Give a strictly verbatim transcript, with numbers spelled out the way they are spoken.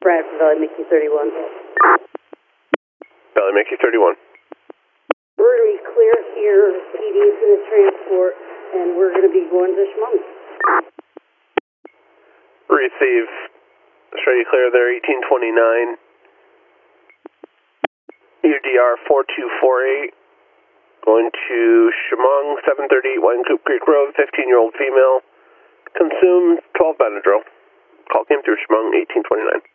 Bradford Valley, Mickey thirty-one. Valley, Mickey thirty-one. We're going to be clear here, P D's in the transport, and we're going to be going to Chemung. Receive. Show you clear there, eighteen twenty-nine. U D R four two four eight. Going to Chemung, seven thirty-eight Wine Coop Creek Road, fifteen-year-old female. Consumed twelve Benadryl. Call came through Chemung, eighteen twenty-nine.